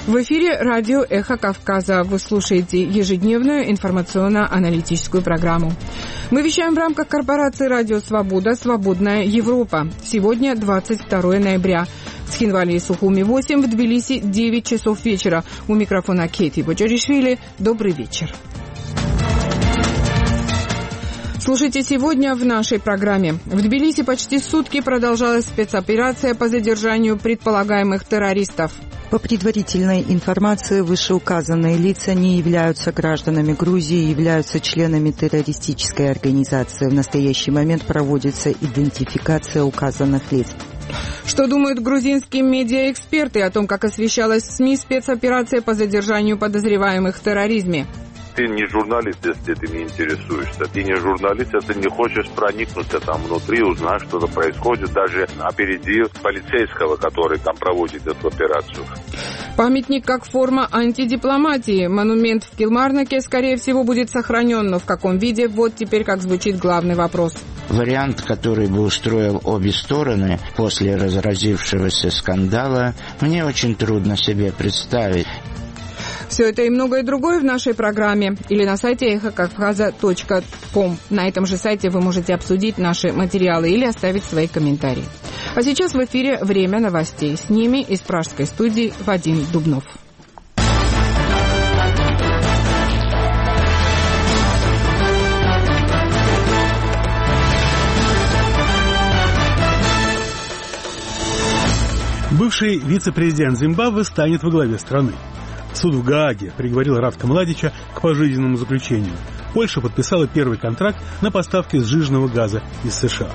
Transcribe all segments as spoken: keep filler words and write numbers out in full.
В эфире радио «Эхо Кавказа». Вы слушаете ежедневную информационно-аналитическую программу. Мы вещаем в рамках корпорации «Радио Свобода. Свободная Европа». Сегодня двадцать второе ноября. В Схинвале и Сухуми восемь, в Тбилиси девять часов вечера. У микрофона Кейти Боджаришвили. Добрый вечер. Слушайте сегодня в нашей программе. В Тбилиси почти сутки продолжалась спецоперация по задержанию предполагаемых террористов. По предварительной информации, вышеуказанные лица не являются гражданами Грузии и являются членами террористической организации. В настоящий момент проводится идентификация указанных лиц. Что думают грузинские медиаэксперты о том, как освещалась в СМИ спецоперация по задержанию подозреваемых в терроризме? Ты не журналист, если ты не интересуешься. Ты не журналист, если не хочешь проникнуться там внутри, узнать, что происходит, даже опередив полицейского, который там проводит эту операцию. Памятник как форма антидипломатии. Монумент в Килмарноке, скорее всего, будет сохранен, но в каком виде? Вот теперь как звучит главный вопрос. Вариант, который бы устроил обе стороны после разразившегося скандала, мне очень трудно себе представить. Все это и многое другое в нашей программе или на сайте эхо кавказа точка ком. На этом же сайте вы можете обсудить наши материалы или оставить свои комментарии. А сейчас в эфире «Время новостей». С ними из пражской студии Вадим Дубнов. Бывший вице-президент Зимбабве станет во главе страны. Суд в Гааге приговорил Ратка Младича к пожизненному заключению. Польша подписала первый контракт на поставки сжиженного газа из США.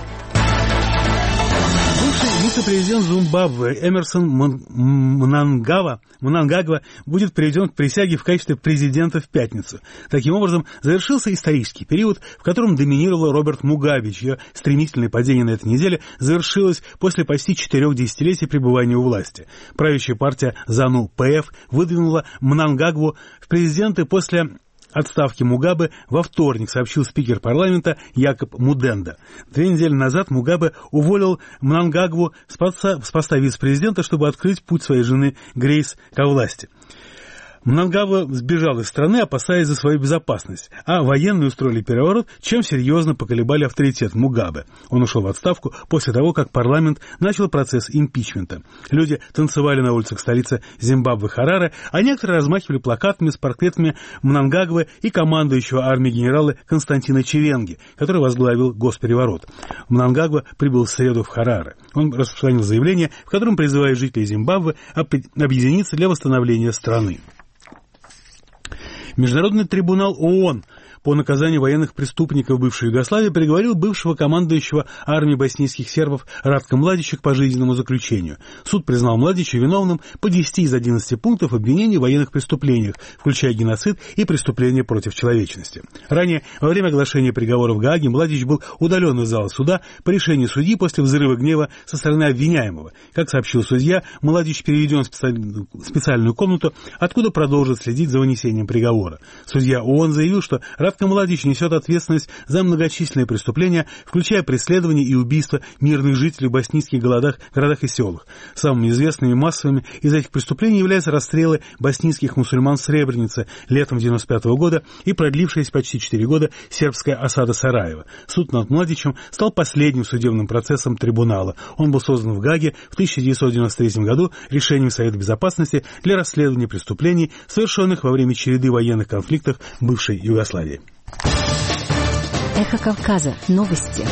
Бывший вице-президент Зимбабве Эмерсон Мнангагва, Мнангагва будет приведен к присяге в качестве президента в пятницу. Таким образом, завершился исторический период, в котором доминировал Роберт Мугабе, чье стремительное падение на этой неделе завершилось после почти четырех десятилетий пребывания у власти. Правящая партия ЗАНУ-ПФ выдвинула Мнангагву в президенты после отставки Мугабе во вторник, сообщил спикер парламента Якоб Муденда. Две недели назад Мугабе уволил Мнангагву с поста вице-президента, чтобы открыть путь своей жены Грейс ко власти. Мнангагва сбежал из страны, опасаясь за свою безопасность, а военные устроили переворот, чем серьезно поколебали авторитет Мугабе. Он ушел в отставку после того, как парламент начал процесс импичмента. Люди танцевали на улицах столицы Зимбабве Хараре, а некоторые размахивали плакатами с портретами Мнангагвы и командующего армией генерала Константина Чивенги, который возглавил госпереворот. Мнангагва прибыл в среду в Хараре. Он распространил заявление, в котором призывает жителей Зимбабве объединиться для восстановления страны. Международный трибунал ООН по наказанию военных преступников бывшей Югославии приговорил бывшего командующего армией боснийских сербов Ратка Младича к пожизненному заключению. Суд признал Младича виновным по десяти из одиннадцати пунктов обвинений в военных преступлениях, включая геноцид и преступления против человечности. Ранее, во время оглашения приговора в Гааге, Младич был удален из зала суда по решению судьи после взрыва гнева со стороны обвиняемого. Как сообщил судья, Младич переведен в специальную комнату, откуда продолжит следить за вынесением приговора. Судья ООН заявил, что Ратка Младич несет ответственность за многочисленные преступления, включая преследование и убийство мирных жителей в боснийских городах, городах и селах. Самыми известными и массовыми из этих преступлений являются расстрелы боснийских мусульман в Сребренице летом девяносто пятого года и продлившаяся почти четыре года сербская осада Сараева. Суд над Младичем стал последним судебным процессом трибунала. Он был создан в Гааге в тысяча девятьсот девяносто третьем году решением Совета Безопасности для расследования преступлений, совершенных во время череды военных конфликтов бывшей Югославии. Эхо Кавказа. Новости.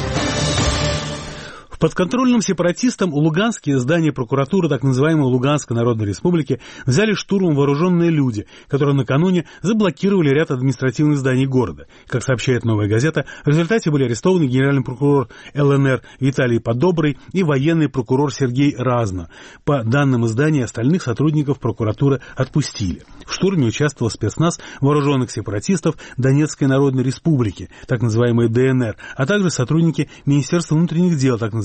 В подконтрольном сепаратистам у Луганске здание прокуратуры так называемой Луганской Народной Республики взяли штурмом вооруженные люди, которые накануне заблокировали ряд административных зданий города. Как сообщает «Новая газета», в результате были арестованы генеральный прокурор ЛНР Виталий Подобрый и военный прокурор Сергей Разно. По данным издания, остальных сотрудников прокуратуры отпустили. В штурме участвовал спецназ вооруженных сепаратистов Донецкой Народной Республики, так называемой ДНР, а также сотрудники Министерства внутренних дел, так называемой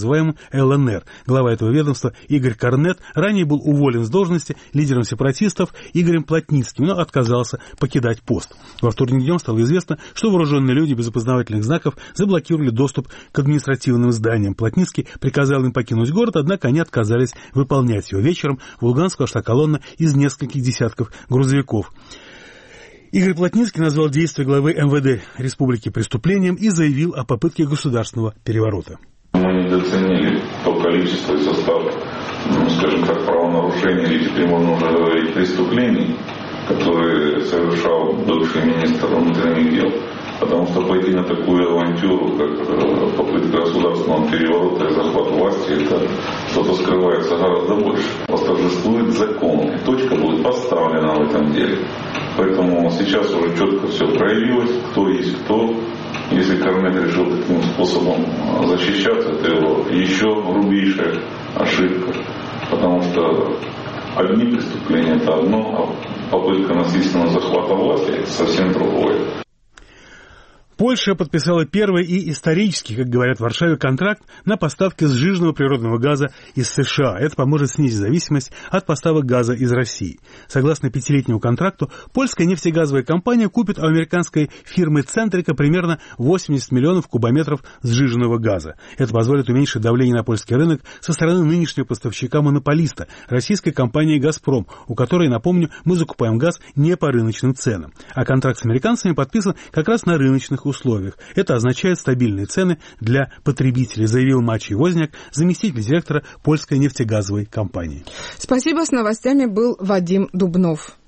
называемом эл эн эр. Глава этого ведомства Игорь Корнет ранее был уволен с должности лидером сепаратистов Игорем Плотницким, но отказался покидать пост. Во вторник днем стало известно, что вооруженные люди без опознавательных знаков заблокировали доступ к административным зданиям. Плотницкий приказал им покинуть город, однако они отказались выполнять его. Вечером в Луганск вошла колонна из нескольких десятков грузовиков. Игорь Плотницкий назвал действия главы эм вэ дэ республики преступлением и заявил о попытке государственного переворота. Мы недооценили то количество и состав, ну, скажем так, правонарушений, или теперь можно уже говорить преступлений, которые совершал бывший министр внутренних дел. Потому что пойти на такую авантюру, как попытка государственного переворота и захват власти, это что-то скрывается гораздо больше. Восторжествует закон, и точка будет поставлена в этом деле. Поэтому сейчас уже четко все проявилось, кто есть кто. Если Корнет решил таким способом защищаться, это его еще грубейшая ошибка. Потому что одни преступления — это одно, а попытка насильственного захвата власти — это совсем другое. Польша подписала первый и исторический, как говорят в Варшаве, контракт на поставки сжиженного природного газа из США. Это поможет снизить зависимость от поставок газа из России. Согласно пятилетнему контракту, польская нефтегазовая компания купит у американской фирмы «Центрика» примерно восемьдесят миллионов кубометров сжиженного газа. Это позволит уменьшить давление на польский рынок со стороны нынешнего поставщика-монополиста, российской компании «Газпром», у которой, напомню, мы закупаем газ не по рыночным ценам. А контракт с американцами подписан как раз на рыночных условиях. Это означает стабильные цены для потребителей, заявил Мачий Возняк, заместитель директора польской нефтегазовой компании. Спасибо. С новостями был Вадим Дубнов.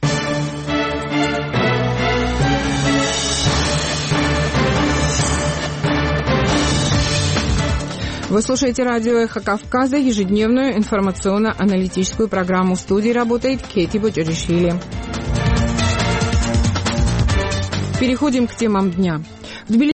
Вы слушаете радио «Эхо Кавказа», ежедневную информационно-аналитическую программу. В студии работает Кейти Боджоришвили. Переходим к темам дня. В